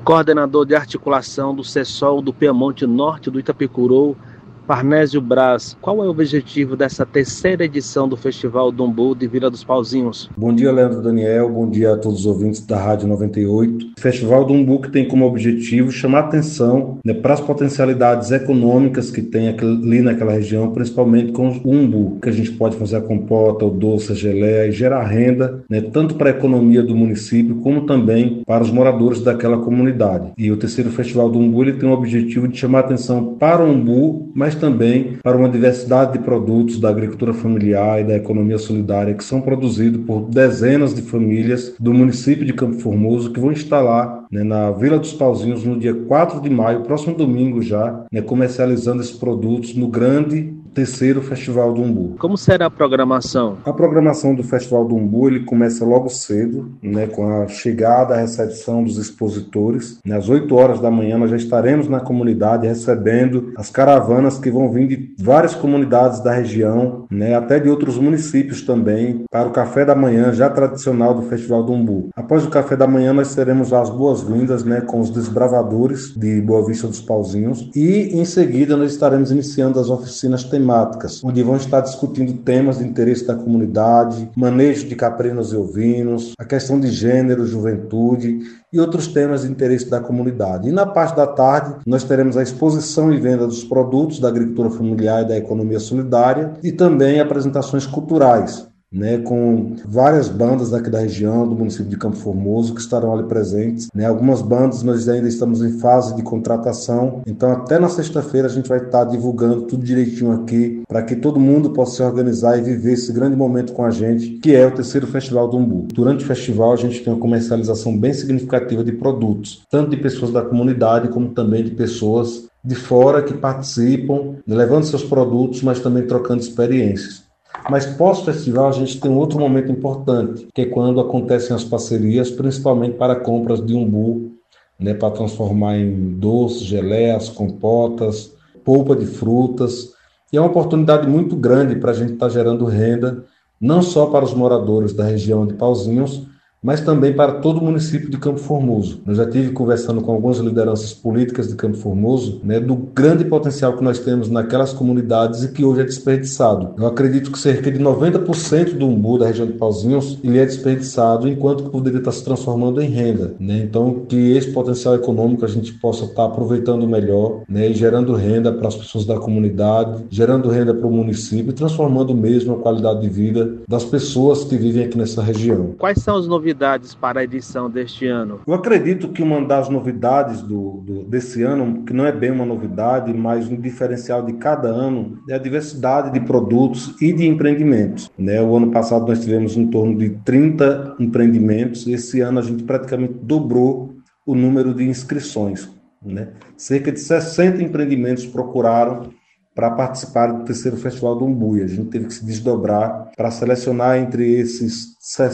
coordenador de articulação do CESOL do Piemonte Norte do Itapicuru, Parnésio Braz. Qual é o objetivo dessa terceira edição do Festival do Umbu de Vila dos Pauzinhos? Bom dia, Leandro Daniel. Bom dia a todos os ouvintes da Rádio 98. O Festival do Umbu que tem como objetivo chamar atenção, para as potencialidades econômicas que tem ali naquela região, principalmente com o umbu, que a gente pode fazer a compota, o doce, a geleia e gerar renda, tanto para a economia do município como também para os moradores daquela comunidade. E o terceiro Festival do Umbu ele tem o objetivo de chamar atenção para o umbu, mas também para uma diversidade de produtos da agricultura familiar e da economia solidária que são produzidos por dezenas de famílias do município de Campo Formoso que vão instalar na Vila dos Pauzinhos no dia 4 de maio, próximo domingo já, comercializando esses produtos no grande terceiro Festival do Umbu. Como será a programação? A programação do Festival do Umbu ele começa logo cedo, com a chegada, a recepção dos expositores. Às 8 horas da manhã nós já estaremos na comunidade recebendo as caravanas que vão vir de várias comunidades da região, até de outros municípios também, para o café da manhã já tradicional do Festival do Umbu. Após o café da manhã nós teremos as boas-vindas com os desbravadores de Boa Vista dos Pauzinhos e em seguida nós estaremos iniciando as oficinas temáticas, onde vão estar discutindo temas de interesse da comunidade, manejo de caprinos e ovinos, a questão de gênero, juventude e outros temas de interesse da comunidade. E na parte da tarde, nós teremos a exposição e venda dos produtos da agricultura familiar e da economia solidária e também apresentações culturais, com várias bandas daqui da região, do município de Campo Formoso, que estarão ali presentes. Algumas bandas nós ainda estamos em fase de contratação, então até na sexta-feira a gente vai estar divulgando tudo direitinho aqui, para que todo mundo possa se organizar e viver esse grande momento com a gente, que é o terceiro Festival do Umbu. Durante o festival a gente tem uma comercialização bem significativa de produtos, tanto de pessoas da comunidade, como também de pessoas de fora que participam, levando seus produtos, mas também trocando experiências. Mas pós-festival a gente tem um outro momento importante, que é quando acontecem as parcerias, principalmente para compras de umbu, para transformar em doces, geleias, compotas, polpa de frutas. E é uma oportunidade muito grande para a gente estar gerando renda, não só para os moradores da região de Pauzinhos, mas também para todo o município de Campo Formoso. Eu já estive conversando com algumas lideranças políticas de Campo Formoso, do grande potencial que nós temos naquelas comunidades e que hoje é desperdiçado. Eu acredito que cerca de 90% do umbu da região de Pauzinhos ele é desperdiçado, enquanto que poderia estar se transformando em renda. Então, que esse potencial econômico a gente possa estar aproveitando melhor, e gerando renda para as pessoas da comunidade, gerando renda para o município e transformando mesmo a qualidade de vida das pessoas que vivem aqui nessa região. Quais são as novidades para a edição deste ano? Eu acredito que uma das novidades desse ano, que não é bem uma novidade, mas um diferencial de cada ano, é a diversidade de produtos e de empreendimentos. O ano passado nós tivemos em torno de 30 empreendimentos, esse ano a gente praticamente dobrou o número de inscrições. Cerca de 60 empreendimentos procuraram para participar do terceiro Festival do Umbu. A gente teve que se desdobrar para selecionar entre esses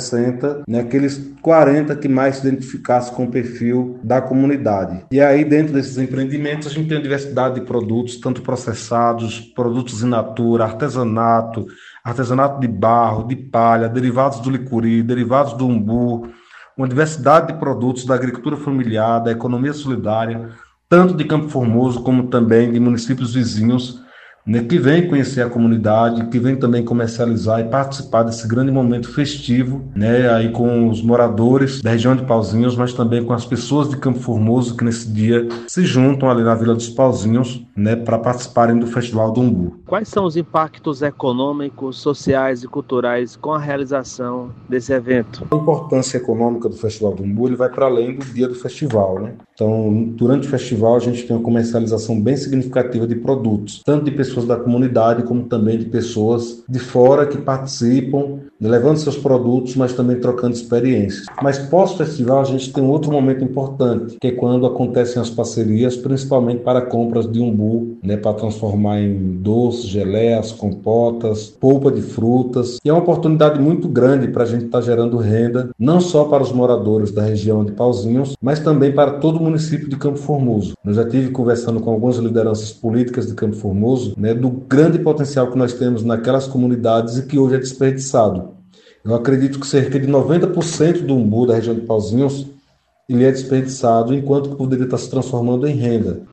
60, aqueles 40 que mais se identificassem com o perfil da comunidade. E aí, dentro desses empreendimentos, a gente tem uma diversidade de produtos, tanto processados, produtos in natura, artesanato de barro, de palha, derivados do licuri, derivados do umbu, uma diversidade de produtos da agricultura familiar, da economia solidária, tanto de Campo Formoso como também de municípios vizinhos, que vem conhecer a comunidade, que vem também comercializar e participar desse grande momento festivo, aí com os moradores da região de Pauzinhos, mas também com as pessoas de Campo Formoso que nesse dia se juntam ali na Vila dos Pauzinhos, para participarem do Festival do Umbu. Quais são os impactos econômicos, sociais e culturais com a realização desse evento? A importância econômica do Festival do Umbu ele vai para além do dia do festival. Então, durante o festival a gente tem uma comercialização bem significativa de produtos, tanto de pessoas da comunidade como também de pessoas de fora que participam, levando seus produtos, mas também trocando experiências. Mas pós-festival a gente tem um outro momento importante, que é quando acontecem as parcerias, principalmente para compras de umbu, para transformar em doces, geleias, compotas, polpa de frutas. E é uma oportunidade muito grande para a gente estar gerando renda, não só para os moradores da região de Pauzinhos, mas também para todo o município de Campo Formoso. Eu já estive conversando com algumas lideranças políticas de Campo Formoso, do grande potencial que nós temos naquelas comunidades e que hoje é desperdiçado. Eu acredito que cerca de 90% do umbu da região de Pauzinhos ele é desperdiçado enquanto que poderia estar se transformando em renda.